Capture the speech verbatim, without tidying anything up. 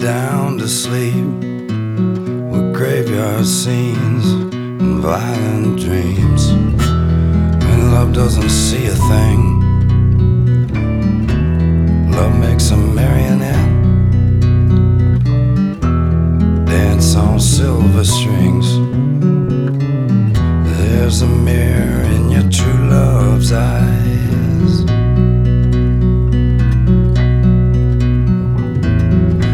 down to sleep with graveyard scenes and violent dreams.